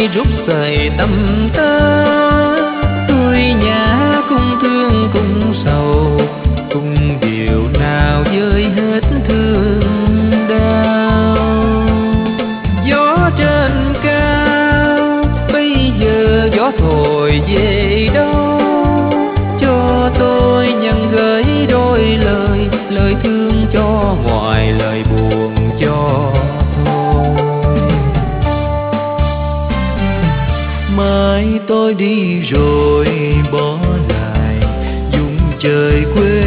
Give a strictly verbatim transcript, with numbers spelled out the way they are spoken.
rút sợi tâm ta. Tôi nhã cung thương cung sầu, cung điệu nào vơi hết thương đau. Gió trên cao bây giờ gió thổi về đâu, cho tôi nhận gửi đôi lời, lời thương cho ngoài lời buồn cho thôi. Mai tôi đi rồi bỏ lại vùng trời quê